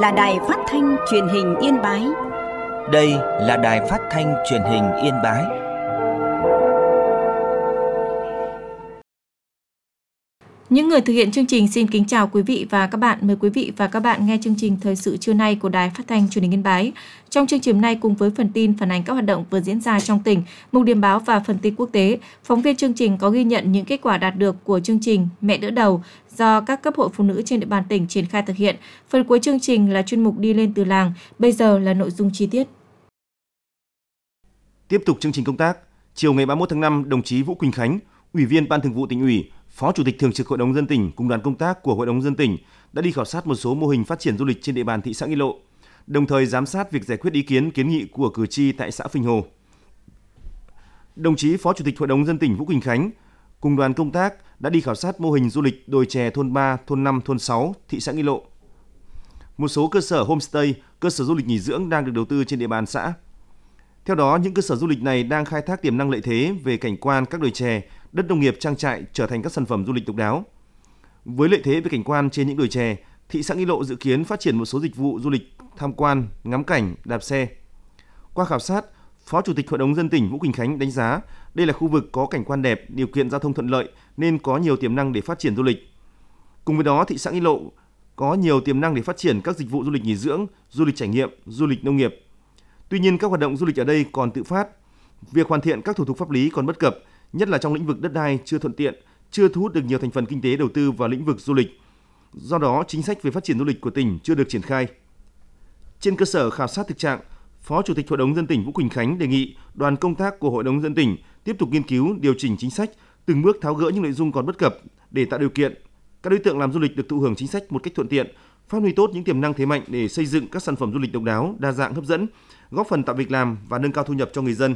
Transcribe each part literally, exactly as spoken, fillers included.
là đài phát thanh truyền hình Yên Bái. Đây là đài phát thanh truyền hình Yên Bái. Những người thực hiện chương trình xin kính chào quý vị và các bạn. Mời quý vị và các bạn nghe chương trình Thời sự trưa nay của Đài Phát thanh Truyền hình Yên Bái. Trong chương trình này cùng với phần tin phản ánh các hoạt động vừa diễn ra trong tỉnh, mục điểm báo và phần tin quốc tế, phóng viên chương trình có ghi nhận những kết quả đạt được của chương trình Mẹ đỡ đầu do các cấp hội phụ nữ trên địa bàn tỉnh triển khai thực hiện. Phần cuối chương trình là chuyên mục Đi lên từ làng. Bây giờ là nội dung chi tiết. Tiếp tục chương trình công tác, chiều ngày ba mươi mốt tháng năm, đồng chí Vũ Quỳnh Khánh, Ủy viên Ban Thường vụ Tỉnh ủy, Phó Chủ tịch Thường trực Hội đồng nhân dân tỉnh cùng đoàn công tác của Hội đồng nhân dân tỉnh đã đi khảo sát một số mô hình phát triển du lịch trên địa bàn thị xã Nghi Lộ, đồng thời giám sát việc giải quyết ý kiến kiến nghị của cử tri tại xã Phình Hồ. Đồng chí Phó Chủ tịch Hội đồng nhân dân tỉnh Vũ Quỳnh Khánh cùng đoàn công tác đã đi khảo sát mô hình du lịch đồi chè thôn ba, thôn năm, thôn sáu, thị xã Nghi Lộ. Một số cơ sở homestay, cơ sở du lịch nghỉ dưỡng đang được đầu tư trên địa bàn xã. Theo đó, những cơ sở du lịch này đang khai thác tiềm năng lợi thế về cảnh quan các đồi chè, đất nông nghiệp trang trại trở thành các sản phẩm du lịch độc đáo. Với lợi thế về cảnh quan trên những đồi chè, thị xã Nghi Lộ dự kiến phát triển một số dịch vụ du lịch tham quan, ngắm cảnh, đạp xe. Qua khảo sát, Phó Chủ tịch Hội đồng nhân dân tỉnh Vũ Quỳnh Khánh đánh giá đây là khu vực có cảnh quan đẹp, điều kiện giao thông thuận lợi nên có nhiều tiềm năng để phát triển du lịch. Cùng với đó, thị xã Nghi Lộ có nhiều tiềm năng để phát triển các dịch vụ du lịch nghỉ dưỡng, du lịch trải nghiệm, du lịch nông nghiệp. Tuy nhiên, các hoạt động du lịch ở đây còn tự phát. Việc hoàn thiện các thủ tục pháp lý còn bất cập, nhất là trong lĩnh vực đất đai chưa thuận tiện, chưa thu hút được nhiều thành phần kinh tế đầu tư vào lĩnh vực du lịch. Do đó, chính sách về phát triển du lịch của tỉnh chưa được triển khai. Trên cơ sở khảo sát thực trạng, Phó Chủ tịch Hội đồng nhân dân tỉnh Vũ Quỳnh Khánh đề nghị đoàn công tác của Hội đồng nhân dân tỉnh tiếp tục nghiên cứu, điều chỉnh chính sách, từng bước tháo gỡ những nội dung còn bất cập để tạo điều kiện các đối tượng làm du lịch được thụ hưởng chính sách một cách thuận tiện, phát huy tốt những tiềm năng thế mạnh để xây dựng các sản phẩm du lịch độc đáo, đa dạng, hấp dẫn, góp phần tạo việc làm và nâng cao thu nhập cho người dân.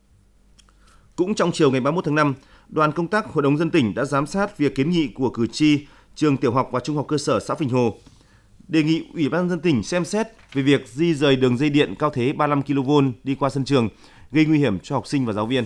Cũng trong chiều ngày ba mươi mốt tháng năm, đoàn công tác Hội đồng nhân dân tỉnh đã giám sát việc kiến nghị của cử tri trường tiểu học và trung học cơ sở xã Phình Hồ, đề nghị Ủy ban nhân dân tỉnh xem xét về việc di rời đường dây điện cao thế ba mươi lăm ki lô vôn đi qua sân trường, gây nguy hiểm cho học sinh và giáo viên.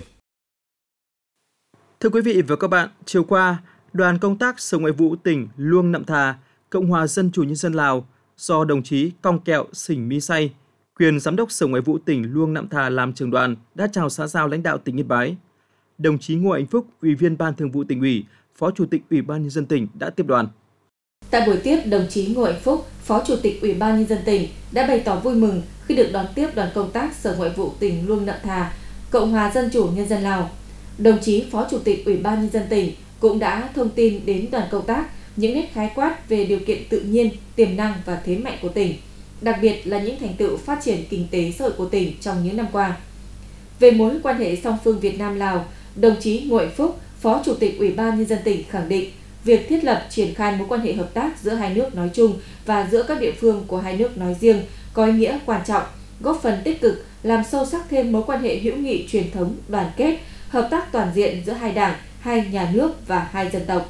Thưa quý vị và các bạn, chiều qua, đoàn công tác Sở Ngoại vụ tỉnh Luông Nậm Thà, Cộng hòa Dân chủ Nhân dân Lào do đồng chí Cong Kẹo Sỉnh Mi Say, quyền Giám đốc Sở Ngoại vụ tỉnh Luông Nậm Thà làm trưởng đoàn đã chào xã giao lãnh đạo tỉnh Yên Bái. Đồng chí Ngô Anh Phúc, Ủy viên Ban Thường vụ Tỉnh ủy, Phó Chủ tịch Ủy ban Nhân dân tỉnh đã tiếp đoàn. Tại buổi tiếp, đồng chí Ngô Anh Phúc, Phó Chủ tịch Ủy ban Nhân dân tỉnh đã bày tỏ vui mừng khi được đón tiếp đoàn công tác Sở Ngoại vụ tỉnh Luông Nậm Thà, Cộng hòa Dân chủ Nhân dân Lào. Đồng chí Phó Chủ tịch Ủy ban Nhân dân tỉnh cũng đã thông tin đến đoàn công tác những nét khái quát về điều kiện tự nhiên, tiềm năng và thế mạnh của tỉnh, đặc biệt là những thành tựu phát triển kinh tế xã hội của tỉnh trong những năm qua. Về mối quan hệ song phương Việt Nam-Lào, đồng chí Ngô Anh Phúc, Phó Chủ tịch Ủy ban Nhân dân tỉnh khẳng định việc thiết lập triển khai mối quan hệ hợp tác giữa hai nước nói chung và giữa các địa phương của hai nước nói riêng có ý nghĩa quan trọng, góp phần tích cực làm sâu sắc thêm mối quan hệ hữu nghị truyền thống, đoàn kết, hợp tác toàn diện giữa hai đảng, hai nhà nước và hai dân tộc.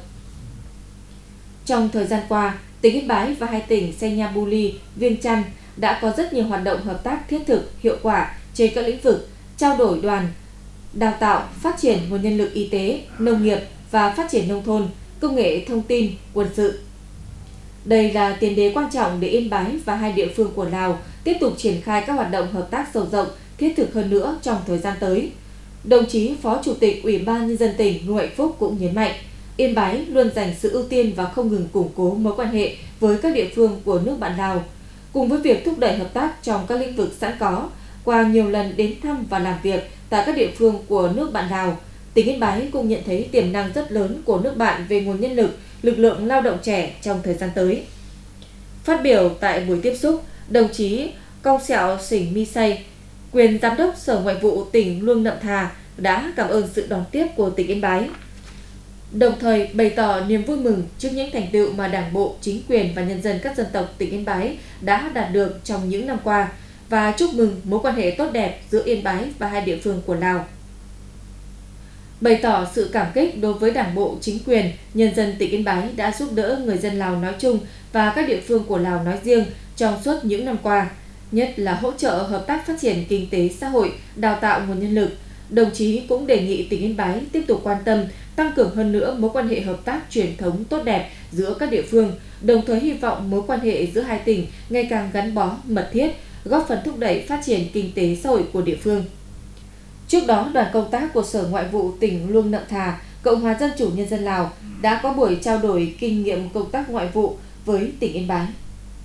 Trong thời gian qua, tỉnh Yên Bái và hai tỉnh Senyabuli, Viêng Chăn đã có rất nhiều hoạt động hợp tác thiết thực, hiệu quả trên các lĩnh vực trao đổi đoàn, đào tạo, phát triển nguồn nhân lực y tế, nông nghiệp và phát triển nông thôn, công nghệ thông tin, quân sự. Đây là tiền đề quan trọng để Yên Bái và hai địa phương của Lào tiếp tục triển khai các hoạt động hợp tác sâu rộng, thiết thực hơn nữa trong thời gian tới. Đồng chí Phó Chủ tịch Ủy ban Nhân dân tỉnh Ngô Anh Phúc cũng nhấn mạnh, Yên Bái luôn dành sự ưu tiên và không ngừng củng cố mối quan hệ với các địa phương của nước bạn Lào. Cùng với việc thúc đẩy hợp tác trong các lĩnh vực sẵn có, qua nhiều lần đến thăm và làm việc tại các địa phương của nước bạn Lào, tỉnh Yên Bái cũng nhận thấy tiềm năng rất lớn của nước bạn về nguồn nhân lực, lực lượng lao động trẻ trong thời gian tới. Phát biểu tại buổi tiếp xúc, đồng chí Cong Kẹo Sỉnh Mi Say, quyền Giám đốc Sở Ngoại vụ tỉnh Luông Nậm Thà đã cảm ơn sự đón tiếp của tỉnh Yên Bái, đồng thời bày tỏ niềm vui mừng trước những thành tựu mà Đảng bộ, chính quyền và nhân dân các dân tộc tỉnh Yên Bái đã đạt được trong những năm qua và chúc mừng mối quan hệ tốt đẹp giữa Yên Bái và hai địa phương của Lào. Bày tỏ sự cảm kích đối với Đảng bộ, chính quyền, nhân dân tỉnh Yên Bái đã giúp đỡ người dân Lào nói chung và các địa phương của Lào nói riêng trong suốt những năm qua, nhất là hỗ trợ hợp tác phát triển kinh tế xã hội, đào tạo nguồn nhân lực. Đồng chí cũng đề nghị tỉnh Yên Bái tiếp tục quan tâm tăng cường hơn nữa mối quan hệ hợp tác truyền thống tốt đẹp giữa các địa phương, đồng thời hy vọng mối quan hệ giữa hai tỉnh ngày càng gắn bó, mật thiết, góp phần thúc đẩy phát triển kinh tế xã hội của địa phương. Trước đó, đoàn công tác của Sở Ngoại vụ tỉnh Luông Nậm Thà, Cộng hòa Dân chủ Nhân dân Lào đã có buổi trao đổi kinh nghiệm công tác ngoại vụ với tỉnh Yên Bái.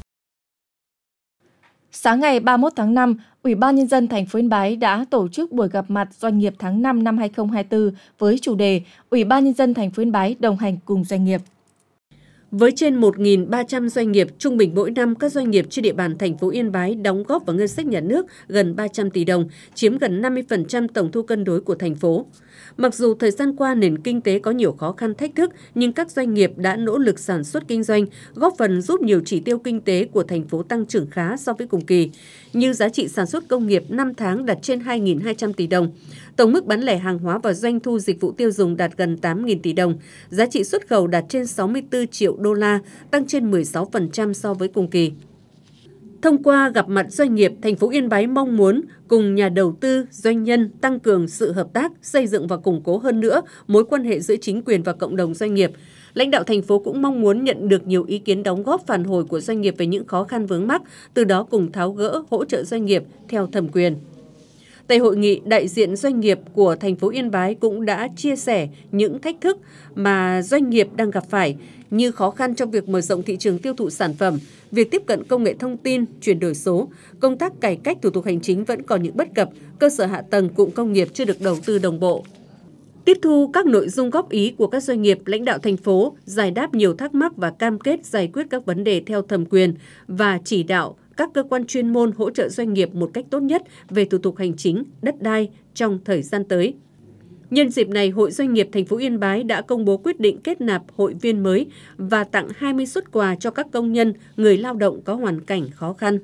Sáng ngày ba mươi mốt tháng năm, Ủy ban Nhân dân thành phố Yên Bái đã tổ chức buổi gặp mặt doanh nghiệp tháng năm năm hai nghìn không trăm hai mươi tư với chủ đề Ủy ban Nhân dân thành phố Yên Bái đồng hành cùng doanh nghiệp. Với trên một nghìn ba trăm doanh nghiệp, trung bình mỗi năm các doanh nghiệp trên địa bàn thành phố Yên Bái đóng góp vào ngân sách nhà nước gần ba trăm tỷ đồng, chiếm gần năm mươi phần trăm tổng thu cân đối của thành phố. Mặc dù thời gian qua nền kinh tế có nhiều khó khăn thách thức, nhưng các doanh nghiệp đã nỗ lực sản xuất kinh doanh, góp phần giúp nhiều chỉ tiêu kinh tế của thành phố tăng trưởng khá so với cùng kỳ, như giá trị sản xuất công nghiệp năm tháng đạt trên hai nghìn hai trăm tỷ đồng, tổng mức bán lẻ hàng hóa và doanh thu dịch vụ tiêu dùng đạt gần tám nghìn tỷ đồng, giá trị xuất khẩu đạt trên sáu mươi tư triệu đô la, tăng trên mười sáu phần trăm so với cùng kỳ. Thông qua gặp mặt doanh nghiệp, thành phố Yên Bái mong muốn cùng nhà đầu tư, doanh nhân tăng cường sự hợp tác, xây dựng và củng cố hơn nữa mối quan hệ giữa chính quyền và cộng đồng doanh nghiệp. Lãnh đạo thành phố cũng mong muốn nhận được nhiều ý kiến đóng góp phản hồi của doanh nghiệp về những khó khăn vướng mắc, từ đó cùng tháo gỡ, hỗ trợ doanh nghiệp theo thẩm quyền. Tại hội nghị, đại diện doanh nghiệp của thành phố Yên Bái cũng đã chia sẻ những thách thức mà doanh nghiệp đang gặp phải, như khó khăn trong việc mở rộng thị trường tiêu thụ sản phẩm, việc tiếp cận công nghệ thông tin, chuyển đổi số, công tác cải cách thủ tục hành chính vẫn còn những bất cập, cơ sở hạ tầng cụm công nghiệp chưa được đầu tư đồng bộ. Tiếp thu các nội dung góp ý của các doanh nghiệp, lãnh đạo thành phố giải đáp nhiều thắc mắc và cam kết giải quyết các vấn đề theo thẩm quyền và chỉ đạo các cơ quan chuyên môn hỗ trợ doanh nghiệp một cách tốt nhất về thủ tục hành chính, đất đai trong thời gian tới. Nhân dịp này, Hội Doanh nghiệp thành phố Yên Bái đã công bố quyết định kết nạp hội viên mới và tặng hai mươi suất quà cho các công nhân, người lao động có hoàn cảnh khó khăn.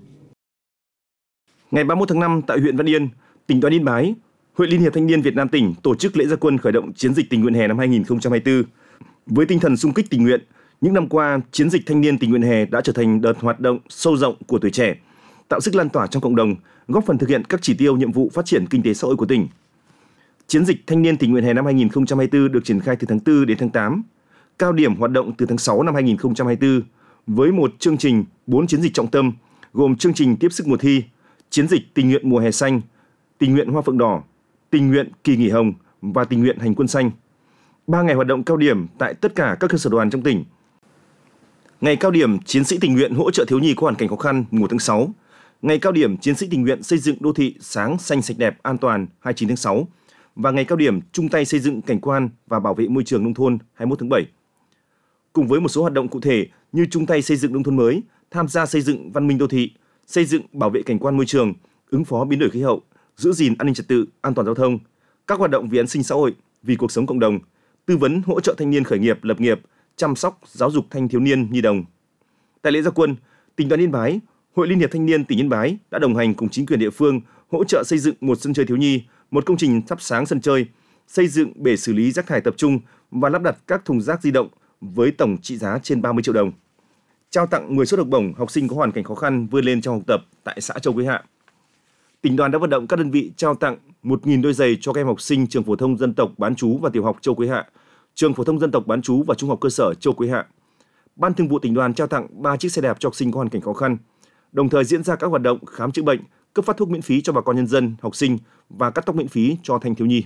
Ngày ba mươi mốt tháng năm tại huyện Văn Yên, tỉnh đoàn Yên Bái, Hội Liên hiệp Thanh niên Việt Nam tỉnh tổ chức lễ ra quân khởi động chiến dịch tình nguyện hè năm hai nghìn không trăm hai mươi tư. Với tinh thần xung kích tình nguyện, những năm qua, chiến dịch thanh niên tình nguyện hè đã trở thành đợt hoạt động sâu rộng của tuổi trẻ, tạo sức lan tỏa trong cộng đồng, góp phần thực hiện các chỉ tiêu nhiệm vụ phát triển kinh tế xã hội của tỉnh. Chiến dịch thanh niên tình nguyện hè năm hai nghìn không trăm hai mươi tư được triển khai từ tháng tư đến tháng tám, cao điểm hoạt động từ tháng sáu năm hai nghìn không trăm hai mươi tư với một chương trình bốn chiến dịch trọng tâm gồm chương trình tiếp sức mùa thi, chiến dịch tình nguyện mùa hè xanh, tình nguyện hoa phượng đỏ, tình nguyện kỳ nghỉ hồng và tình nguyện hành quân xanh. Ba ngày hoạt động cao điểm tại tất cả các cơ sở đoàn trong tỉnh. Ngày cao điểm chiến sĩ tình nguyện hỗ trợ thiếu nhi có hoàn cảnh khó khăn mùng một tháng sáu, ngày cao điểm chiến sĩ tình nguyện xây dựng đô thị sáng xanh sạch đẹp an toàn hai mươi chín tháng sáu và ngày cao điểm chung tay xây dựng cảnh quan và bảo vệ môi trường nông thôn hai mươi mốt tháng bảy. Cùng với một số hoạt động cụ thể như chung tay xây dựng nông thôn mới, tham gia xây dựng văn minh đô thị, xây dựng bảo vệ cảnh quan môi trường, ứng phó biến đổi khí hậu, giữ gìn an ninh trật tự, an toàn giao thông, các hoạt động vì an sinh xã hội, vì cuộc sống cộng đồng, tư vấn hỗ trợ thanh niên khởi nghiệp, lập nghiệp, chăm sóc, giáo dục thanh thiếu niên nhi đồng. Tại lễ ra quân, tỉnh đoàn Yên Bái, Hội Liên hiệp Thanh niên tỉnh Yên Bái đã đồng hành cùng chính quyền địa phương hỗ trợ xây dựng một sân chơi thiếu nhi, một công trình thắp sáng sân chơi, xây dựng bể xử lý rác thải tập trung và lắp đặt các thùng rác di động với tổng trị giá trên ba mươi triệu đồng. Trao tặng mười suất học bổng học sinh có hoàn cảnh khó khăn vươn lên trong học tập tại xã Châu Quế Hạ. Tỉnh đoàn đã vận động các đơn vị trao tặng một nghìn đôi giày cho các em học sinh trường phổ thông dân tộc bán trú và tiểu học Châu Quế Hạ, trường phổ thông dân tộc bán trú và trung học cơ sở Châu Quế Hạ. Ban Thường vụ tỉnh đoàn trao tặng ba chiếc xe đạp cho học sinh có hoàn cảnh khó khăn, đồng thời diễn ra các hoạt động khám chữa bệnh, cấp phát thuốc miễn phí cho bà con nhân dân, học sinh và cắt tóc miễn phí cho thanh thiếu nhi.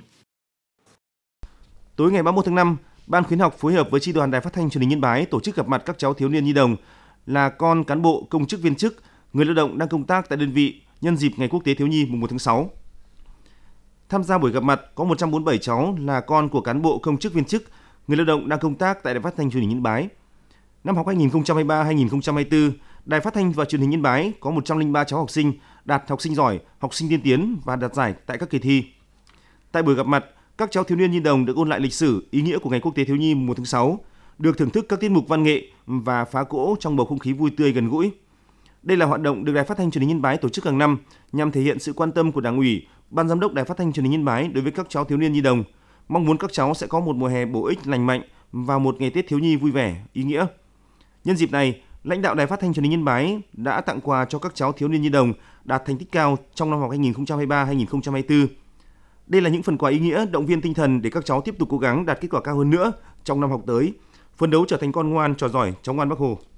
Tối ngày ba mươi mốt tháng năm, Ban khuyến học phối hợp với Chi đoàn Đài Phát thanh Truyền hình Yên Bái tổ chức gặp mặt các cháu thiếu niên nhi đồng là con cán bộ, công chức viên chức, người lao động đang công tác tại đơn vị nhân dịp Ngày Quốc tế Thiếu nhi mùng một tháng sáu. Tham gia buổi gặp mặt có một trăm bốn mươi bảy cháu là con của cán bộ, công chức viên chức, người lao động đang công tác tại Đài Phát thanh Truyền hình Yên Bái. Năm học hai nghìn không trăm hai mươi ba hai nghìn không trăm hai mươi tư, Đài Phát thanh và Truyền hình Yên Bái có một trăm lẻ ba cháu học sinh đạt học sinh giỏi, học sinh tiên tiến và đạt giải tại các kỳ thi. Tại buổi gặp mặt, các cháu thiếu niên nhi đồng được ôn lại lịch sử, ý nghĩa của Ngày Quốc tế Thiếu nhi mùng một tháng sáu, được thưởng thức các tiết mục văn nghệ và phá cỗ trong bầu không khí vui tươi gần gũi. Đây là hoạt động được Đài Phát thanh Truyền hình Yên Bái tổ chức hàng năm nhằm thể hiện sự quan tâm của Đảng ủy, Ban giám đốc Đài Phát thanh Truyền hình Yên Bái đối với các cháu thiếu niên nhi đồng, mong muốn các cháu sẽ có một mùa hè bổ ích, lành mạnh và một ngày Tết thiếu nhi vui vẻ, ý nghĩa. Nhân dịp này, lãnh đạo Đài Phát thanh Truyền hình Yên Bái đã tặng quà cho các cháu thiếu niên nhi đồng đạt thành tích cao trong năm học hai nghìn không trăm hai mươi ba hai nghìn không trăm hai mươi tư. Đây là những phần quà ý nghĩa động viên tinh thần để các cháu tiếp tục cố gắng đạt kết quả cao hơn nữa trong năm học tới, phấn đấu trở thành con ngoan, trò giỏi, cháu ngoan Bác Hồ.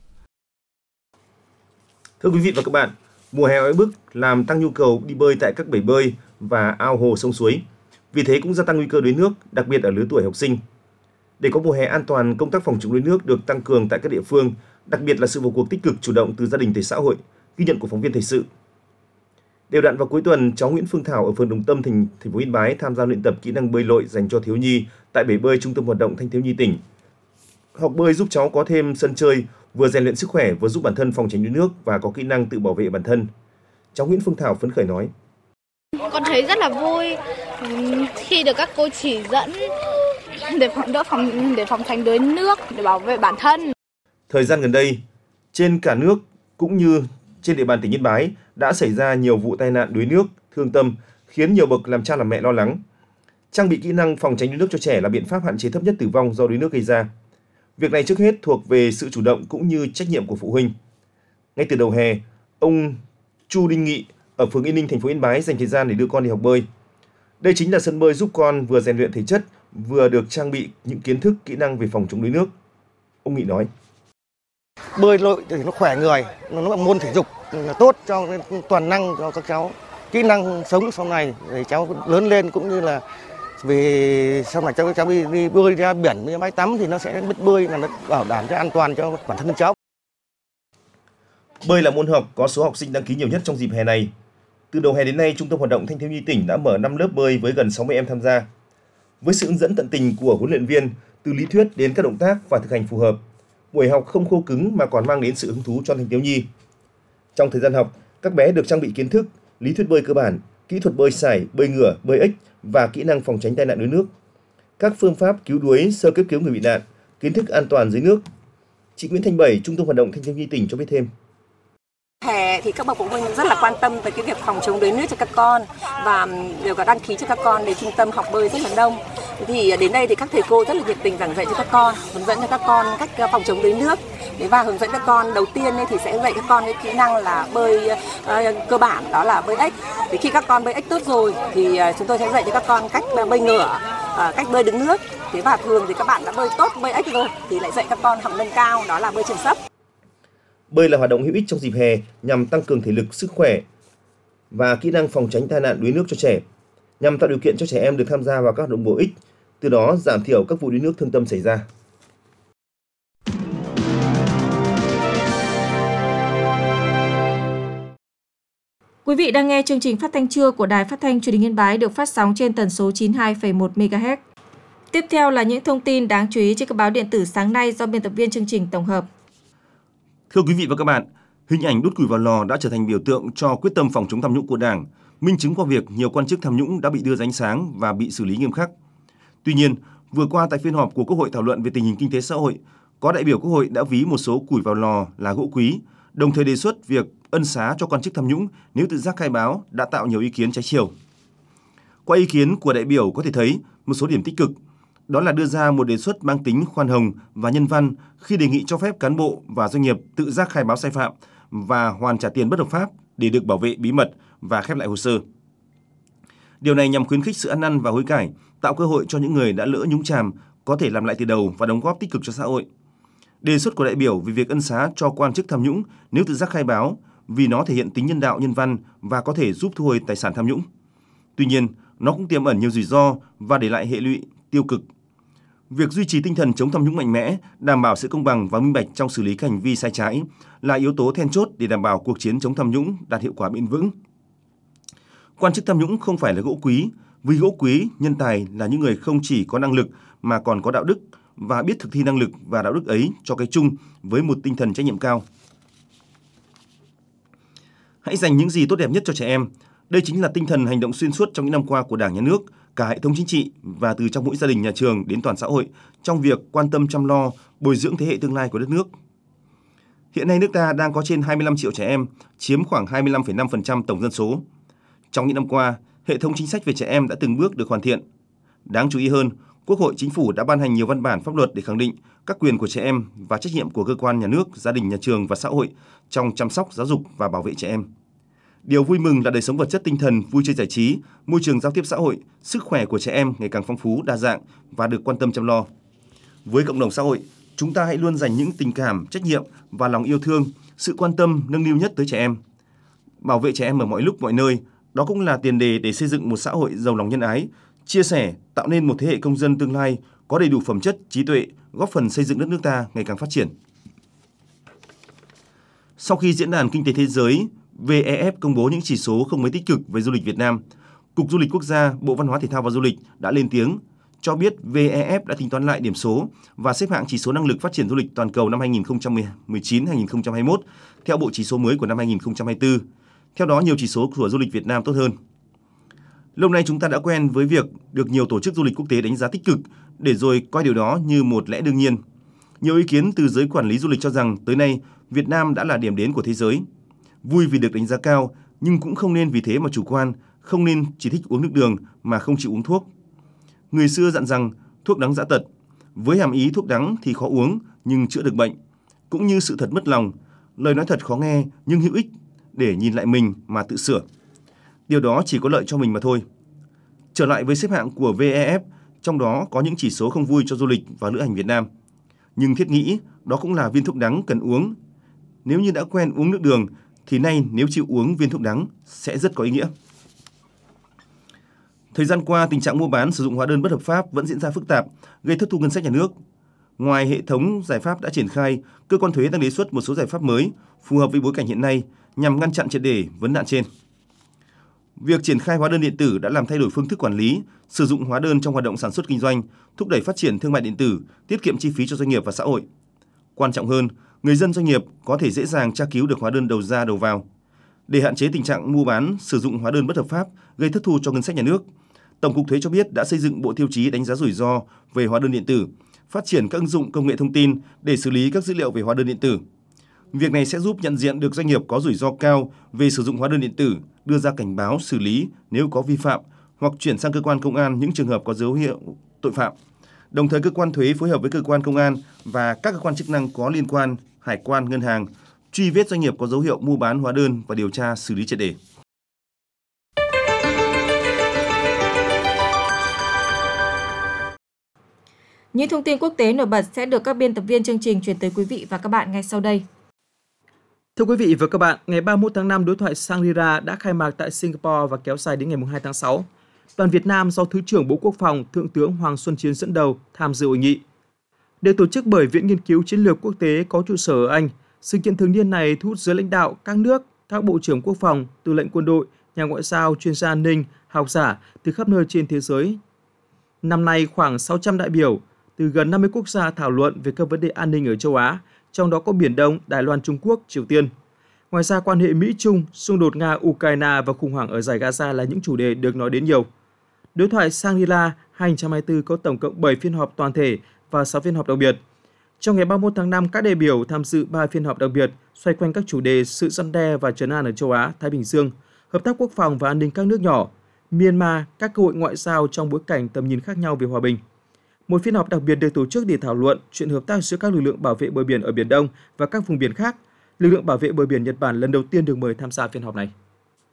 Thưa quý vị và các bạn, mùa hè oi bức làm tăng nhu cầu đi bơi tại các bể bơi và ao hồ sông suối. Vì thế cũng gia tăng nguy cơ đuối nước, đặc biệt ở lứa tuổi học sinh. Để có mùa hè an toàn, công tác phòng chống đuối nước được tăng cường tại các địa phương, đặc biệt là sự vào cuộc tích cực chủ động từ gia đình tới xã hội, ghi nhận của phóng viên thời sự. Đều đặn vào cuối tuần, cháu Nguyễn Phương Thảo ở phường Đồng Tâm, thành thành phố Yên Bái tham gia luyện tập kỹ năng bơi lội dành cho thiếu nhi tại bể bơi Trung tâm hoạt động Thanh thiếu nhi tỉnh. Học bơi giúp cháu có thêm sân chơi, vừa rèn luyện sức khỏe, vừa giúp bản thân phòng tránh đuối nước và có kỹ năng tự bảo vệ bản thân. Cháu Nguyễn Phương Thảo phấn khởi nói: Con thấy rất là vui khi được các cô chỉ dẫn để phòng đỡ phòng để phòng tránh đuối nước, để bảo vệ bản thân. Thời gian gần đây, trên cả nước cũng như trên địa bàn tỉnh Yên Bái đã xảy ra nhiều vụ tai nạn đuối nước, thương tâm khiến nhiều bậc làm cha làm mẹ lo lắng. Trang bị kỹ năng phòng tránh đuối nước cho trẻ là biện pháp hạn chế thấp nhất tử vong do đuối nước gây ra. Việc này trước hết thuộc về sự chủ động cũng như trách nhiệm của phụ huynh. Ngay từ đầu hè, ông Chu Đinh Nghị ở phường Yên Ninh, thành phố Yên Bái dành thời gian để đưa con đi học bơi. Đây chính là sân bơi giúp con vừa rèn luyện thể chất, vừa được trang bị những kiến thức, kỹ năng về phòng chống đuối nước. Ông Nghị nói: Bơi lội thì nó khỏe người, nó là môn thể dục là tốt cho toàn năng cho các cháu, kỹ năng sống sau này để cháu lớn lên, cũng như là vì sau này cháu cháu đi, đi bơi ra biển, đi bãi tắm thì nó sẽ biết bơi, là nó bảo đảm cho an toàn cho bản thân cháu. Bơi là môn học có số học sinh đăng ký nhiều nhất trong dịp hè này. Từ đầu hè đến nay, Trung tâm hoạt động Thanh thiếu nhi tỉnh đã mở năm lớp bơi với gần sáu mươi em tham gia. Với sự hướng dẫn tận tình của huấn luyện viên, từ lý thuyết đến các động tác và thực hành phù hợp, buổi học không khô cứng mà còn mang đến sự hứng thú cho thanh thiếu nhi. Trong thời gian học, các bé được trang bị kiến thức, lý thuyết bơi cơ bản, kỹ thuật bơi sải, bơi ngửa, bơi ếch và kỹ năng phòng tránh tai nạn đuối nước. Các phương pháp cứu đuối, sơ cấp cứu người bị nạn, kiến thức an toàn dưới nước. Chị Nguyễn Thanh Bảy, Trung tâm hoạt động Thanh thiếu nhi tỉnh cho biết thêm. Hè thì các bậc phụ huynh rất là quan tâm tới cái việc phòng chống đuối nước cho các con và đều có đăng ký cho các con đến trung tâm học bơi rất là đông. Thì đến đây thì các thầy cô rất là nhiệt tình giảng dạy cho các con, hướng dẫn cho các con cách phòng chống đuối nước. Và hướng dẫn các con đầu tiên thì sẽ dạy các con cái kỹ năng là bơi uh, cơ bản, đó là bơi ếch. Thì khi các con bơi ếch tốt rồi thì uh, chúng tôi sẽ dạy cho các con cách bơi ngửa, uh, cách bơi đứng nước. Thế và thường thì các bạn đã bơi tốt bơi ếch rồi thì lại dạy các con học nâng cao, đó là bơi truyền sấp. Bơi là hoạt động hữu ích trong dịp hè nhằm tăng cường thể lực, sức khỏe và kỹ năng phòng tránh tai nạn đuối nước cho trẻ, nhằm tạo điều kiện cho trẻ em được tham gia vào các hoạt động bổ ích, từ đó giảm thiểu các vụ đuối nước thương tâm xảy ra. Quý vị đang nghe chương trình phát thanh trưa của Đài Phát thanh Truyền hình Yên Bái được phát sóng trên tần số chín mươi hai phẩy một mê ga héc. Tiếp theo là những thông tin đáng chú ý trên các báo điện tử sáng nay do biên tập viên chương trình tổng hợp. Thưa quý vị và các bạn, hình ảnh đốt củi vào lò đã trở thành biểu tượng cho quyết tâm phòng chống tham nhũng của Đảng, minh chứng qua việc nhiều quan chức tham nhũng đã bị đưa ra ánh sáng và bị xử lý nghiêm khắc. Tuy nhiên, vừa qua tại phiên họp của Quốc hội thảo luận về tình hình kinh tế xã hội, có đại biểu Quốc hội đã ví một số củi vào lò là gỗ quý, đồng thời đề xuất việc ân xá cho quan chức tham nhũng nếu tự giác khai báo đã tạo nhiều ý kiến trái chiều. Qua ý kiến của đại biểu có thể thấy một số điểm tích cực, đó là đưa ra một đề xuất mang tính khoan hồng và nhân văn khi đề nghị cho phép cán bộ và doanh nghiệp tự giác khai báo sai phạm và hoàn trả tiền bất hợp pháp để được bảo vệ bí mật và khép lại hồ sơ. Điều này nhằm khuyến khích sự ăn năn và hối cải, tạo cơ hội cho những người đã lỡ nhúng chàm có thể làm lại từ đầu và đóng góp tích cực cho xã hội. Đề xuất của đại biểu về việc ân xá cho quan chức tham nhũng nếu tự giác khai báo vì nó thể hiện tính nhân đạo nhân văn và có thể giúp thu hồi tài sản tham nhũng. Tuy nhiên, nó cũng tiềm ẩn nhiều rủi ro và để lại hệ lụy tiêu cực. Việc duy trì tinh thần chống tham nhũng mạnh mẽ, đảm bảo sự công bằng và minh bạch trong xử lý các hành vi sai trái là yếu tố then chốt để đảm bảo cuộc chiến chống tham nhũng đạt hiệu quả bền vững. Quan chức tham nhũng không phải là gỗ quý, vì gỗ quý, nhân tài là những người không chỉ có năng lực mà còn có đạo đức và biết thực thi năng lực và đạo đức ấy cho cái chung với một tinh thần trách nhiệm cao. Hãy dành những gì tốt đẹp nhất cho trẻ em. Đây chính là tinh thần hành động xuyên suốt trong những năm qua của Đảng, Nhà nước, cả hệ thống chính trị và từ trong mỗi gia đình, nhà trường đến toàn xã hội trong việc quan tâm chăm lo, bồi dưỡng thế hệ tương lai của đất nước. Hiện nay nước ta đang có trên hai mươi lăm triệu trẻ em, chiếm khoảng hai mươi lăm phẩy năm phần trăm tổng dân số. Trong những năm qua, hệ thống chính sách về trẻ em đã từng bước được hoàn thiện. Đáng chú ý hơn, Quốc hội, Chính phủ đã ban hành nhiều văn bản pháp luật để khẳng định các quyền của trẻ em và trách nhiệm của cơ quan nhà nước, gia đình, nhà trường và xã hội trong chăm sóc, giáo dục và bảo vệ trẻ em. Điều vui mừng là đời sống vật chất tinh thần, vui chơi giải trí, môi trường giao tiếp xã hội, sức khỏe của trẻ em ngày càng phong phú, đa dạng và được quan tâm chăm lo. Với cộng đồng xã hội, chúng ta hãy luôn dành những tình cảm, trách nhiệm và lòng yêu thương, sự quan tâm nâng niu nhất tới trẻ em. Bảo vệ trẻ em ở mọi lúc mọi nơi, đó cũng là tiền đề để xây dựng một xã hội giàu lòng nhân ái, chia sẻ, tạo nên một thế hệ công dân tương lai có đầy đủ phẩm chất, trí tuệ, góp phần xây dựng đất nước ta ngày càng phát triển. Sau khi Diễn đàn Kinh tế Thế giới vê e ép công bố những chỉ số không mấy tích cực về du lịch Việt Nam, Cục Du lịch Quốc gia, Bộ Văn hóa Thể thao và Du lịch đã lên tiếng cho biết vê e ép đã tính toán lại điểm số và xếp hạng chỉ số năng lực phát triển du lịch toàn cầu năm hai nghìn không trăm mười chín đến hai nghìn không trăm hai mươi mốt theo bộ chỉ số mới của năm hai nghìn không trăm hai mươi tư. Theo đó, nhiều chỉ số của du lịch Việt Nam tốt hơn. Lâu nay chúng ta đã quen với việc được nhiều tổ chức du lịch quốc tế đánh giá tích cực để rồi coi điều đó như một lẽ đương nhiên. Nhiều ý kiến từ giới quản lý du lịch cho rằng tới nay Việt Nam đã là điểm đến của thế giới. Vui vì được đánh giá cao, nhưng cũng không nên vì thế mà chủ quan, không nên chỉ thích uống nước đường mà không chịu uống thuốc. Người xưa dặn rằng thuốc đắng dã tật, với hàm ý thuốc đắng thì khó uống nhưng chữa được bệnh, cũng như sự thật mất lòng, lời nói thật khó nghe nhưng hữu ích để nhìn lại mình mà tự sửa. Điều đó chỉ có lợi cho mình mà thôi. Trở lại với xếp hạng của vê e ép, trong đó có những chỉ số không vui cho du lịch và lữ hành Việt Nam. Nhưng thiết nghĩ đó cũng là viên thuốc đắng cần uống. Nếu như đã quen uống nước đường thì nay nếu chịu uống viên thuốc đắng sẽ rất có ý nghĩa. Thời gian qua, tình trạng mua bán sử dụng hóa đơn bất hợp pháp vẫn diễn ra phức tạp, gây thất thu ngân sách nhà nước. Ngoài hệ thống giải pháp đã triển khai, cơ quan thuế đang đề xuất một số giải pháp mới phù hợp với bối cảnh hiện nay nhằm ngăn chặn triệt để vấn nạn trên. Việc triển khai hóa đơn điện tử đã làm thay đổi phương thức quản lý, sử dụng hóa đơn trong hoạt động sản xuất kinh doanh, thúc đẩy phát triển thương mại điện tử, tiết kiệm chi phí cho doanh nghiệp và xã hội. Quan trọng hơn, người dân doanh nghiệp có thể dễ dàng tra cứu được hóa đơn đầu ra đầu vào. Để hạn chế tình trạng mua bán sử dụng hóa đơn bất hợp pháp gây thất thu cho ngân sách nhà nước, Tổng cục Thuế cho biết đã xây dựng bộ tiêu chí đánh giá rủi ro về hóa đơn điện tử, phát triển các ứng dụng công nghệ thông tin để xử lý các dữ liệu về hóa đơn điện tử. Việc này sẽ giúp nhận diện được doanh nghiệp có rủi ro cao về sử dụng hóa đơn điện tử, đưa ra cảnh báo xử lý nếu có vi phạm hoặc chuyển sang cơ quan công an những trường hợp có dấu hiệu tội phạm. Đồng thời, cơ quan thuế phối hợp với cơ quan công an và các cơ quan chức năng có liên quan, hải quan, ngân hàng, truy vết doanh nghiệp có dấu hiệu mua bán hóa đơn và điều tra xử lý triệt để. Những thông tin quốc tế nổi bật sẽ được các biên tập viên chương trình chuyển tới quý vị và các bạn ngay sau đây. Thưa quý vị và các bạn, ngày ba mươi mốt tháng năm, đối thoại Shangri-La đã khai mạc tại Singapore và kéo dài đến ngày hai tháng sáu. Đoàn Việt Nam do Thứ trưởng Bộ Quốc phòng Thượng tướng Hoàng Xuân Chiến dẫn đầu tham dự hội nghị. Được tổ chức bởi Viện Nghiên cứu Chiến lược Quốc tế có trụ sở ở Anh, sự kiện thường niên này thu hút giới lãnh đạo các nước, các bộ trưởng quốc phòng, tư lệnh quân đội, nhà ngoại giao, chuyên gia an ninh, học giả từ khắp nơi trên thế giới. Năm nay, khoảng sáu trăm đại biểu từ gần năm mươi quốc gia thảo luận về các vấn đề an ninh ở châu Á, trong đó có Biển Đông, Đài Loan, Trung Quốc, Triều Tiên. Ngoài ra, quan hệ Mỹ-Trung, xung đột Nga-Ukraine và khủng hoảng ở Dải Gaza là những chủ đề được nói đến nhiều. Đối thoại Shangri-La hai không hai tư có tổng cộng bảy phiên họp toàn thể và sáu phiên họp đặc biệt. Trong ngày ba mươi mốt tháng năm, các đại biểu tham dự ba phiên họp đặc biệt xoay quanh các chủ đề sự răn đe và trấn an ở châu Á, Thái Bình Dương, hợp tác quốc phòng và an ninh các nước nhỏ, Myanmar, các cơ hội ngoại giao trong bối cảnh tầm nhìn khác nhau về hòa bình. Một phiên họp đặc biệt được tổ chức để thảo luận chuyện hợp tác giữa các lực lượng bảo vệ bờ biển ở Biển Đông và các vùng biển khác. Lực lượng bảo vệ bờ biển Nhật Bản lần đầu tiên được mời tham gia phiên họp này.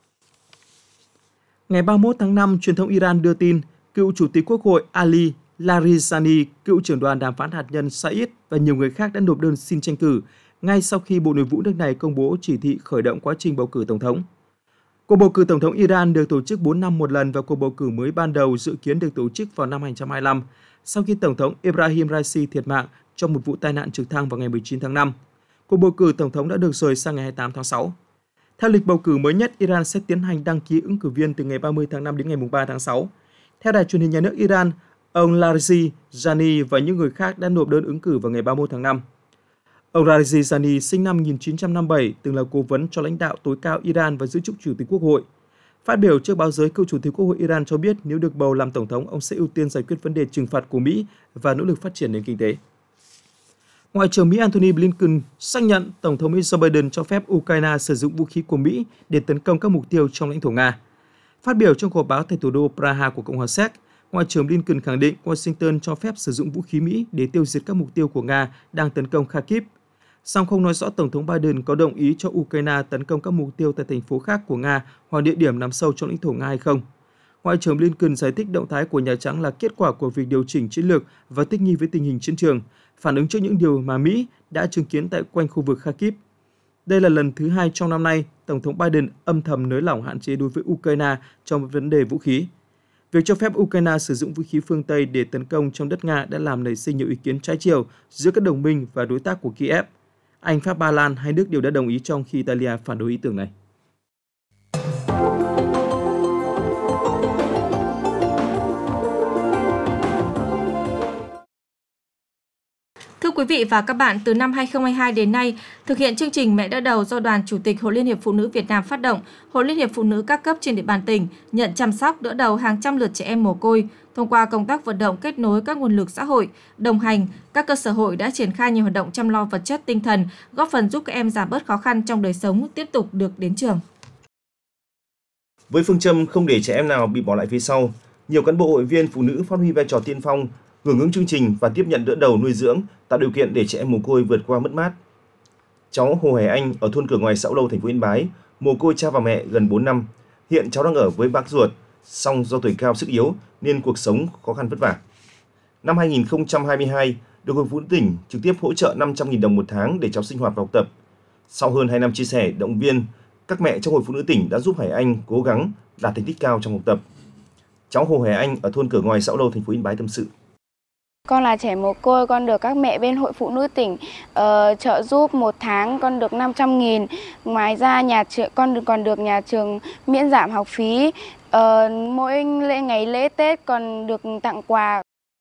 Ngày ba mươi mốt tháng năm, truyền thông Iran đưa tin cựu Chủ tịch Quốc hội Ali Larijani, cựu trưởng đoàn đàm phán hạt nhân Said và nhiều người khác đã nộp đơn xin tranh cử ngay sau khi Bộ Nội vụ nước này công bố chỉ thị khởi động quá trình bầu cử tổng thống. Cuộc bầu cử tổng thống Iran được tổ chức bốn năm một lần và cuộc bầu cử mới ban đầu dự kiến được tổ chức vào năm hai không hai lăm, sau khi Tổng thống Ebrahim Raisi thiệt mạng trong một vụ tai nạn trực thăng vào ngày mười chín tháng năm. Cuộc bầu cử tổng thống đã được rời sang ngày hai mươi tám tháng sáu. Theo lịch bầu cử mới nhất, Iran sẽ tiến hành đăng ký ứng cử viên từ ngày ba mươi tháng năm đến ngày ba tháng sáu. Theo đài truyền hình nhà nước Iran, ông Larijani và những người khác đã nộp đơn ứng cử vào ngày ba mươi mốt tháng năm. Ông Larijani sinh năm một nghìn chín trăm năm mươi bảy, từng là cố vấn cho lãnh đạo tối cao Iran và giữ chức Chủ tịch Quốc hội. Phát biểu trước báo giới, cựu Chủ tịch Quốc hội Iran cho biết nếu được bầu làm tổng thống, ông sẽ ưu tiên giải quyết vấn đề trừng phạt của Mỹ và nỗ lực phát triển nền kinh tế. Ngoại trưởng Mỹ Antony Blinken xác nhận Tổng thống Mỹ Joe Biden cho phép Ukraine sử dụng vũ khí của Mỹ để tấn công các mục tiêu trong lãnh thổ Nga. Phát biểu trong cuộc họp báo tại thủ đô Praha của Cộng hòa Séc, Ngoại trưởng Blinken khẳng định Washington cho phép sử dụng vũ khí Mỹ để tiêu diệt các mục tiêu của Nga đang tấn công Kharkiv. song không nói rõ Tổng thống Biden có đồng ý cho Ukraine tấn công các mục tiêu tại thành phố khác của Nga hoặc địa điểm nằm sâu trong lãnh thổ Nga hay không. Ngoại trưởng Blinken giải thích động thái của Nhà Trắng là kết quả của việc điều chỉnh chiến lược và thích nghi với tình hình chiến trường, phản ứng trước những điều mà Mỹ đã chứng kiến tại quanh khu vực Kharkiv. Đây là lần thứ hai trong năm nay, Tổng thống Biden âm thầm nới lỏng hạn chế đối với Ukraine trong vấn đề vũ khí. Việc cho phép Ukraine sử dụng vũ khí phương Tây để tấn công trong đất Nga đã làm nảy sinh nhiều ý kiến trái chiều giữa các đồng minh và đối tác của Kiev. Anh, Pháp, Ba Lan, hai nước đều đã đồng ý trong khi Italia phản đối ý tưởng này. Thưa quý vị và các bạn, từ năm hai không hai hai đến nay, thực hiện chương trình Mẹ đỡ đầu do Đoàn Chủ tịch Hội Liên hiệp Phụ nữ Việt Nam phát động, Hội Liên hiệp Phụ nữ các cấp trên địa bàn tỉnh nhận chăm sóc đỡ đầu hàng trăm lượt trẻ em mồ côi. Thông qua công tác vận động kết nối các nguồn lực xã hội, đồng hành, các cơ sở hội đã triển khai nhiều hoạt động chăm lo vật chất tinh thần, góp phần giúp các em giảm bớt khó khăn trong đời sống, tiếp tục được đến trường. Với phương châm không để trẻ em nào bị bỏ lại phía sau, nhiều cán bộ hội viên phụ nữ phát huy vai trò tiên phong, hưởng ứng chương trình và tiếp nhận đỡ đầu nuôi dưỡng, tạo điều kiện để trẻ em mồ côi vượt qua mất mát. Cháu Hồ Hải Anh ở thôn Cửa Ngoài, xã Lâu, thành phố Yên Bái, mồ côi cha và mẹ gần bốn năm. Hiện cháu đang ở với bác ruột, song do tuổi cao sức yếu nên cuộc sống khó khăn vất vả. Năm hai không hai hai, được Hội Phụ nữ tỉnh trực tiếp hỗ trợ năm trăm nghìn đồng một tháng để cháu sinh hoạt và học tập. Sau hơn hai năm chia sẻ, động viên, các mẹ trong Hội Phụ nữ tỉnh đã giúp Hải Anh cố gắng đạt thành tích cao trong học tập. Cháu Hồ Hải Anh ở thôn Cửa Ngoài, xã Lâu, thành phố Yên Bái tâm sự. Con là trẻ mồ côi, con được các mẹ bên Hội Phụ nữ tỉnh uh, trợ giúp một tháng con được năm trăm nghìn. Ngoài ra nhà trường con còn được nhà trường miễn giảm học phí. Uh, mỗi lễ ngày lễ Tết còn được tặng quà.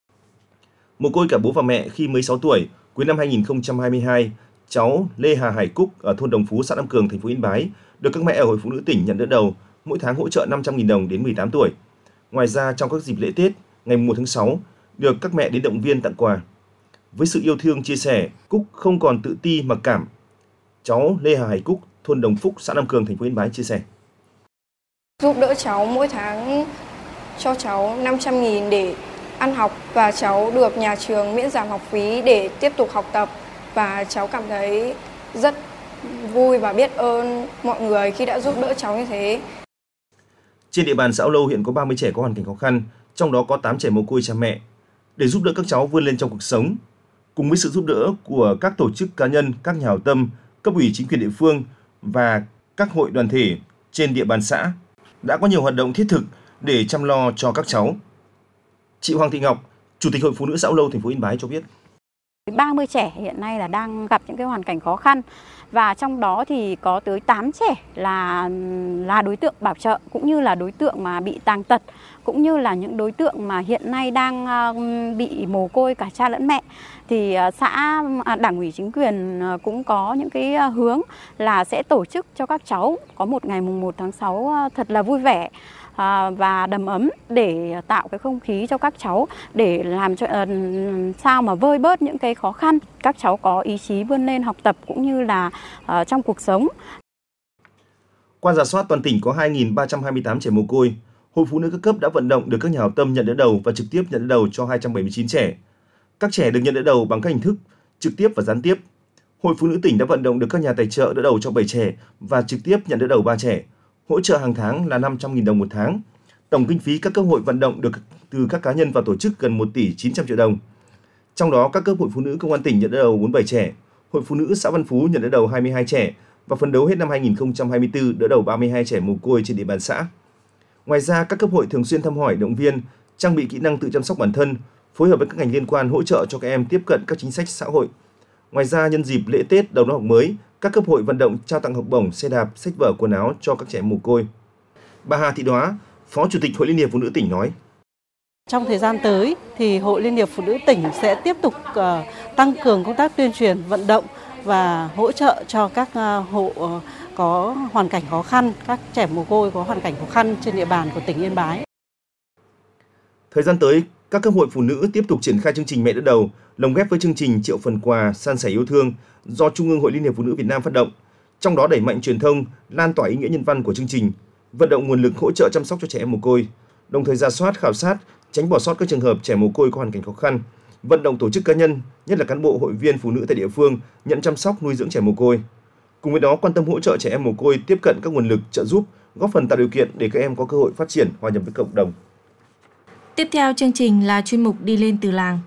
Mồ côi cả bố và mẹ khi mới sáu tuổi, cuối năm hai không hai hai, cháu Lê Hà Hải Cúc ở thôn Đồng Phú, xã Nam Cường, thành phố Yên Bái được các mẹ ở Hội Phụ nữ tỉnh nhận đỡ đầu, mỗi tháng hỗ trợ năm trăm nghìn đồng đến mười tám tuổi. Ngoài ra trong các dịp lễ Tết, ngày mùng một tháng sáu, được các mẹ đến động viên tặng quà. Với sự yêu thương chia sẻ, Cúc không còn tự ti mặc cảm. Cháu Lê Hà Hải Cúc, thôn Đồng Phúc, xã Nam Cường, thành phố Yên Bái chia sẻ. Giúp đỡ cháu mỗi tháng cho cháu năm trăm nghìn để ăn học và cháu được nhà trường miễn giảm học phí để tiếp tục học tập và cháu cảm thấy rất vui và biết ơn mọi người khi đã giúp đỡ cháu như thế. Trên địa bàn xã Lâu hiện có ba mươi trẻ có hoàn cảnh khó khăn, trong đó có tám trẻ mồ côi cha mẹ. Để giúp đỡ các cháu vươn lên trong cuộc sống, cùng với sự giúp đỡ của các tổ chức cá nhân, các nhà hảo tâm, cấp ủy chính quyền địa phương và các hội đoàn thể trên địa bàn xã, đã có nhiều hoạt động thiết thực để chăm lo cho các cháu. Chị Hoàng Thị Ngọc, Chủ tịch Hội Phụ nữ xã Lâu, thành phố Yên Bái cho biết. ba mươi trẻ hiện nay là đang gặp những cái hoàn cảnh khó khăn và trong đó thì có tới tám trẻ là là đối tượng bảo trợ cũng như là đối tượng mà bị tàn tật cũng như là những đối tượng mà hiện nay đang bị mồ côi cả cha lẫn mẹ. Thì xã Đảng ủy chính quyền cũng có những cái hướng là sẽ tổ chức cho các cháu có một ngày mùng một tháng sáu thật là vui vẻ và đầm ấm để tạo cái không khí cho các cháu để làm cho uh, sao mà vơi bớt những cái khó khăn, các cháu có ý chí vươn lên học tập cũng như là uh, trong cuộc sống. Qua rà soát toàn tỉnh có hai nghìn ba trăm hai mươi tám trẻ mồ côi, Hội Phụ nữ các cấp đã vận động được các nhà hảo tâm nhận đỡ đầu và trực tiếp nhận đỡ đầu cho hai trăm bảy mươi chín trẻ. Các trẻ được nhận đỡ đầu bằng các hình thức trực tiếp và gián tiếp. Hội Phụ nữ tỉnh đã vận động được các nhà tài trợ đỡ đầu cho bảy trẻ và trực tiếp nhận đỡ đầu ba trẻ. Hỗ trợ hàng tháng là năm trăm nghìn đồng một tháng. Tổng kinh phí các cấp hội vận động được từ các cá nhân và tổ chức gần một tỷ chín trăm triệu đồng. Trong đó, các cấp hội phụ nữ công an tỉnh nhận đỡ đầu bốn mươi bảy trẻ, Hội Phụ nữ xã Văn Phú nhận đỡ đầu hai mươi hai trẻ và phấn đấu hết năm hai không hai tư đỡ đầu ba mươi hai trẻ mồ côi trên địa bàn xã. Ngoài ra, các cấp hội thường xuyên thăm hỏi, động viên, trang bị kỹ năng tự chăm sóc bản thân, phối hợp với các ngành liên quan hỗ trợ cho các em tiếp cận các chính sách xã hội. Ngoài ra, nhân dịp lễ Tết đầu năm học mới, các cấp hội vận động trao tặng học bổng, xe đạp, sách vở, quần áo cho các trẻ mồ côi. Bà Hà Thị Đoá, Phó Chủ tịch Hội Liên hiệp Phụ nữ tỉnh nói: Trong thời gian tới thì Hội Liên hiệp Phụ nữ tỉnh sẽ tiếp tục uh, tăng cường công tác tuyên truyền, vận động và hỗ trợ cho các uh, hộ uh, có hoàn cảnh khó khăn, các trẻ mồ côi có hoàn cảnh khó khăn trên địa bàn của tỉnh Yên Bái. Thời gian tới, các cấp hội phụ nữ tiếp tục triển khai chương trình Mẹ đỡ đầu, lồng ghép với chương trình triệu phần quà san sẻ yêu thương do Trung ương Hội Liên hiệp Phụ nữ Việt Nam phát động. Trong đó đẩy mạnh truyền thông, lan tỏa ý nghĩa nhân văn của chương trình, vận động nguồn lực hỗ trợ chăm sóc cho trẻ em mồ côi, đồng thời rà soát, khảo sát, tránh bỏ sót các trường hợp trẻ mồ côi có hoàn cảnh khó khăn, vận động tổ chức cá nhân, nhất là cán bộ hội viên phụ nữ tại địa phương nhận chăm sóc nuôi dưỡng trẻ mồ côi. Cùng với đó, quan tâm hỗ trợ trẻ em mồ côi tiếp cận các nguồn lực trợ giúp, góp phần tạo điều kiện để các em có cơ hội phát triển, hòa nhập với cộng đồng. Tiếp theo chương trình là chuyên mục Đi lên từ làng.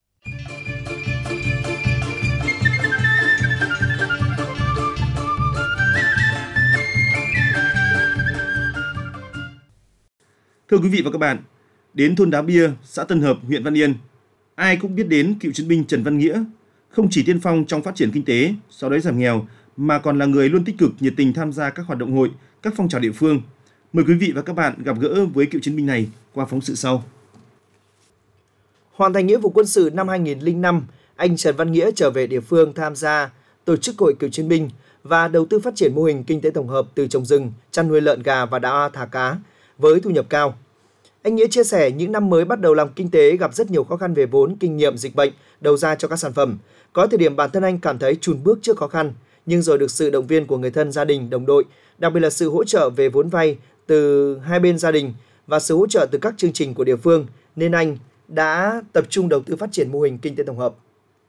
Thưa quý vị và các bạn, đến thôn Đá Bia, xã Tân Hợp, huyện Văn Yên, ai cũng biết đến cựu chiến binh Trần Văn Nghĩa, không chỉ tiên phong trong phát triển kinh tế, xóa đói giảm nghèo, mà còn là người luôn tích cực, nhiệt tình tham gia các hoạt động hội, các phong trào địa phương. Mời quý vị và các bạn gặp gỡ với cựu chiến binh này qua phóng sự sau. Hoàn thành nghĩa vụ quân sự năm hai nghìn không trăm lẻ năm, anh Trần Văn Nghĩa trở về địa phương tham gia tổ chức hội cựu chiến binh và đầu tư phát triển mô hình kinh tế tổng hợp từ trồng rừng, chăn nuôi lợn gà và đào ao thả cá với thu nhập cao. Anh Nghĩa chia sẻ những năm mới bắt đầu làm kinh tế gặp rất nhiều khó khăn về vốn, kinh nghiệm, dịch bệnh, đầu ra cho các sản phẩm. Có thời điểm bản thân anh cảm thấy chùn bước trước khó khăn, nhưng rồi được sự động viên của người thân, gia đình, đồng đội, đặc biệt là sự hỗ trợ về vốn vay từ hai bên gia đình và sự hỗ trợ từ các chương trình của địa phương, nên anh đã tập trung đầu tư phát triển mô hình kinh tế tổng hợp.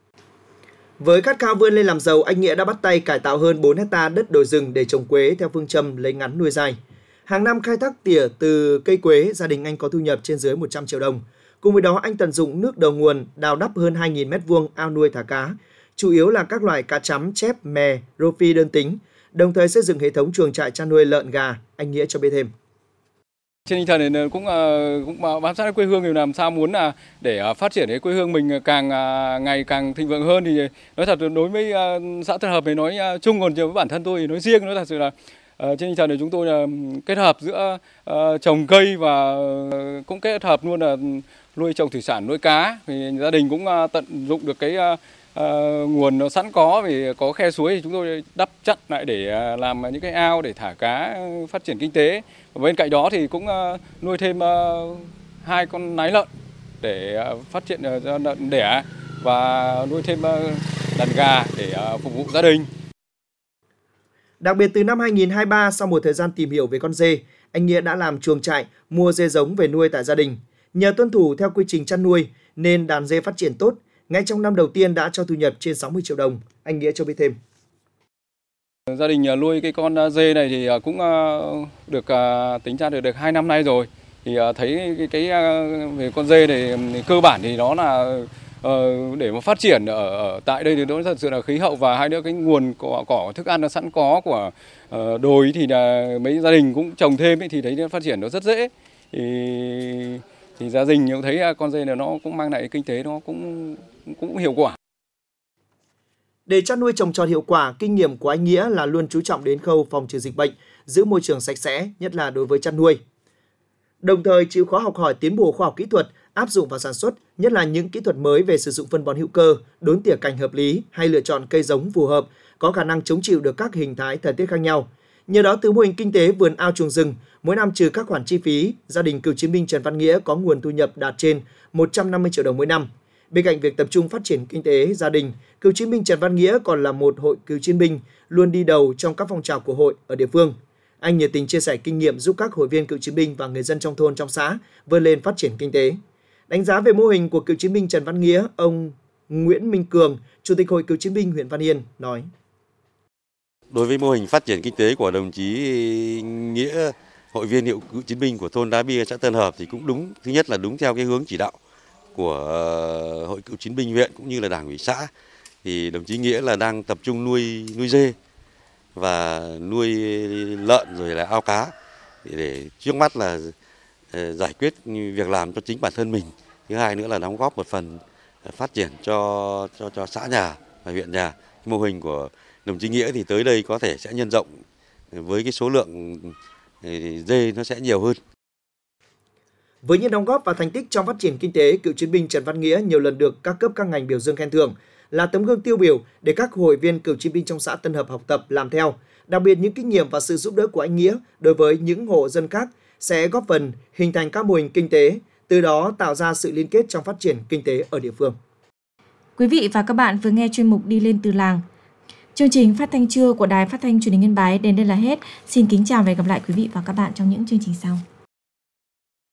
Với khát khao vươn lên làm giàu, anh Nghĩa đã bắt tay cải tạo hơn bốn héc ta đất đồi rừng để trồng quế theo phương châm lấy ngắn nuôi dài. Hàng năm khai thác tỉa từ cây quế, gia đình anh có thu nhập trên dưới một trăm triệu đồng. Cùng với đó, anh tận dụng nước đầu nguồn đào đắp hơn hai nghìn mét vuông ao nuôi thả cá, chủ yếu là các loại cá chấm, chép, mè, rô phi đơn tính, đồng thời xây dựng hệ thống chuồng trại chăn nuôi lợn gà. Anh Nghĩa cho biết thêm. Trên tinh thần này cũng cũng bám sát quê hương, thì làm sao muốn là để phát triển cái quê hương mình càng ngày càng thịnh vượng hơn. Thì nói thật đối với xã Tân Hợp thì nói chung, còn với bản thân tôi thì nói riêng, nói thật sự là trên tinh thần này chúng tôi là kết hợp giữa trồng cây và cũng kết hợp luôn là nuôi trồng thủy sản, nuôi cá. Thì gia đình cũng tận dụng được cái nguồn nó sẵn có, vì có khe suối thì chúng tôi đắp chặn lại để làm những cái ao để thả cá, phát triển kinh tế. Và bên cạnh đó thì cũng nuôi thêm hai con nái lợn để phát triển lợn đẻ và nuôi thêm đàn gà để phục vụ gia đình. Đặc biệt từ năm hai nghìn không trăm hai mươi ba, sau một thời gian tìm hiểu về con dê, anh Nghĩa đã làm chuồng trại, mua dê giống về nuôi tại gia đình. Nhờ tuân thủ theo quy trình chăn nuôi nên đàn dê phát triển tốt. Ngay trong năm đầu tiên đã cho thu nhập trên sáu mươi triệu đồng. Anh Nghĩa cho biết thêm. Gia đình nuôi cái con dê này thì cũng được tính ra được được hai năm nay rồi. Thì thấy cái, cái về con dê này cơ bản thì nó là để mà phát triển ở, ở tại đây thì nó thật sự là khí hậu, và hai nữa cái nguồn cỏ, cỏ thức ăn nó sẵn có của đồi thì là mấy gia đình cũng trồng thêm ấy, thì thấy nó phát triển nó rất dễ. Thì thì gia đình cũng thấy con dê này nó cũng mang lại kinh tế, nó cũng cũng hiệu quả. Để chăn nuôi trồng trọt hiệu quả, kinh nghiệm của anh Nghĩa là luôn chú trọng đến khâu phòng trừ dịch bệnh, giữ môi trường sạch sẽ, nhất là đối với chăn nuôi. Đồng thời chịu khó học hỏi tiến bộ khoa học kỹ thuật, áp dụng vào sản xuất, nhất là những kỹ thuật mới về sử dụng phân bón hữu cơ, đốn tỉa cành hợp lý hay lựa chọn cây giống phù hợp, có khả năng chống chịu được các hình thái thời tiết khác nhau. Nhờ đó, từ mô hình kinh tế vườn ao chuồng rừng, mỗi năm trừ các khoản chi phí, gia đình cựu chiến binh Trần Văn Nghĩa có nguồn thu nhập đạt trên một trăm năm mươi triệu đồng mỗi năm. Bên cạnh việc tập trung phát triển kinh tế gia đình, cựu chiến binh Trần Văn Nghĩa còn là một hội cựu chiến binh luôn đi đầu trong các phong trào của hội ở địa phương. Anh nhiệt tình chia sẻ kinh nghiệm giúp các hội viên cựu chiến binh và người dân trong thôn, trong xã vươn lên phát triển kinh tế. Đánh giá về mô hình của cựu chiến binh Trần Văn Nghĩa, ông Nguyễn Minh Cường, Chủ tịch Hội Cựu chiến binh huyện Văn Yên nói: Đối với mô hình phát triển kinh tế của đồng chí Nghĩa, hội viên hiệu cựu chiến binh của thôn Đá Bia, xã Tân Hợp thì cũng đúng. Thứ nhất là đúng theo cái hướng chỉ đạo của Hội Cựu chiến binh huyện cũng như là Đảng ủy xã. Thì đồng chí Nghĩa là đang tập trung nuôi nuôi dê và nuôi lợn rồi là ao cá để, để trước mắt là giải quyết việc làm cho chính bản thân mình. Thứ hai nữa là đóng góp một phần phát triển cho cho cho xã nhà và huyện nhà. Mô hình của đồng chí Nghĩa thì tới đây có thể sẽ nhân rộng với cái số lượng dê nó sẽ nhiều hơn. Với những đóng góp và thành tích trong phát triển kinh tế, cựu chiến binh Trần Văn Nghĩa nhiều lần được các cấp các ngành biểu dương khen thưởng, là tấm gương tiêu biểu để các hội viên cựu chiến binh trong xã Tân Hợp học tập làm theo. Đặc biệt những kinh nghiệm và sự giúp đỡ của anh Nghĩa đối với những hộ dân khác sẽ góp phần hình thành các mô hình kinh tế, từ đó tạo ra sự liên kết trong phát triển kinh tế ở địa phương. Quý vị và các bạn vừa nghe chuyên mục Đi lên từ làng. Chương trình phát thanh trưa của Đài Phát thanh Truyền hình Yên Bái đến đây là hết. Xin kính chào và hẹn gặp lại quý vị và các bạn trong những chương trình sau.